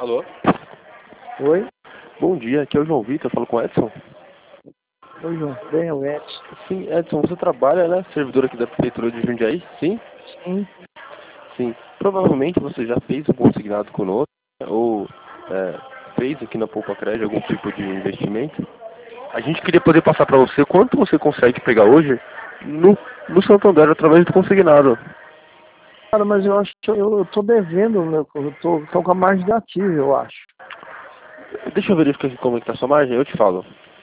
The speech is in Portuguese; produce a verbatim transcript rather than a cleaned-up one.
Alô? Oi? Bom dia, aqui é o João Vitor, eu falo com o Edson. Oi, João. Bem, o Edson. Sim, Edson, você trabalha, né? Servidor aqui da Prefeitura de Jundiaí? Sim? Sim. Sim. Provavelmente você já fez um consignado conosco, né? Ou é, fez aqui na Poupa Crédito algum tipo de investimento. A gente queria poder passar para você quanto você consegue pegar hoje no, no Santander através do consignado. Cara, mas eu acho que eu, eu tô devendo, né? Eu tô, tô com a margem negativa, eu acho. Deixa eu verificar aqui como é que tá a sua margem, eu te falo.